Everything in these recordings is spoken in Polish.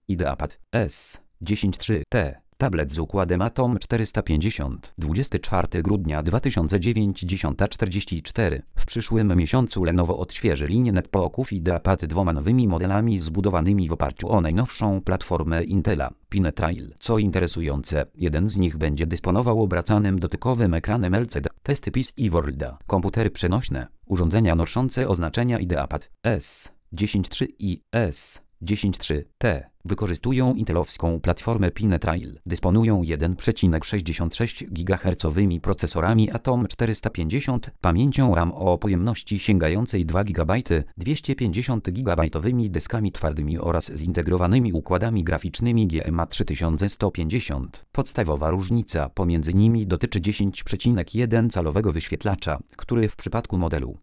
IdeaPad S10-3T. Tablet z układem Atom 450. 24 grudnia 2009 10:44. W przyszłym miesiącu Lenovo odświeży linię netbooków IdeaPad dwoma nowymi modelami zbudowanymi w oparciu o najnowszą platformę Intela, Pinetrail. Co interesujące, jeden z nich będzie dysponował obracanym dotykowym ekranem LCD. Testy PC i Worlda. Komputery przenośne. Urządzenia noszące oznaczenia IdeaPad S10-3 i S10-3T wykorzystują intelowską platformę Pinetrail. Dysponują 1,66 GHz procesorami Atom 450, pamięcią RAM o pojemności sięgającej 2 GB, 250 GB dyskami twardymi oraz zintegrowanymi układami graficznymi GMA 3150. Podstawowa różnica pomiędzy nimi dotyczy 10,1-calowego wyświetlacza, który w przypadku modelu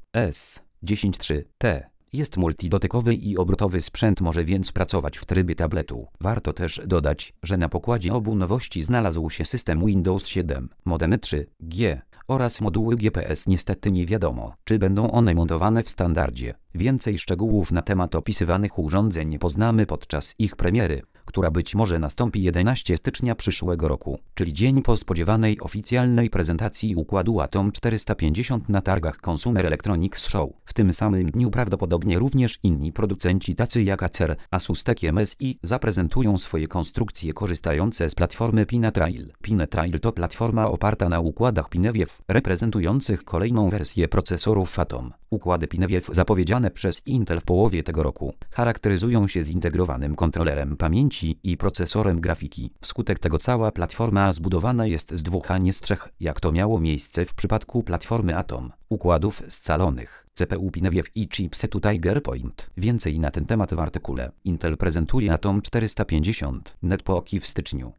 S10-3T jest multidotykowy i obrotowy sprzęt może więc pracować w trybie tabletu. Warto też dodać, że na pokładzie obu nowości znalazł się system Windows 7, modemy 3G oraz moduły GPS. Niestety nie wiadomo, czy będą one montowane w standardzie. Więcej szczegółów na temat opisywanych urządzeń poznamy podczas ich premiery, która być może nastąpi 11 stycznia przyszłego roku, czyli dzień po spodziewanej oficjalnej prezentacji układu Atom 450 na targach Consumer Electronics Show. W tym samym dniu prawdopodobnie również inni producenci tacy jak Acer, Asus, TSMC zaprezentują swoje konstrukcje korzystające z platformy Pinetrail. Pinetrail to platforma oparta na układach Pinewiew, reprezentujących kolejną wersję procesorów Atom. Układy Pinewiew zapowiedziane przez Intel w połowie tego roku charakteryzują się zintegrowanym kontrolerem pamięci i procesorem grafiki. Wskutek tego cała platforma zbudowana jest z dwóch, a nie z trzech, jak to miało miejsce w przypadku platformy Atom, układów scalonych, CPU Pinewiew i chipsetu Tiger Point. Więcej na ten temat w artykule. Intel prezentuje Atom 450 netbooki w styczniu.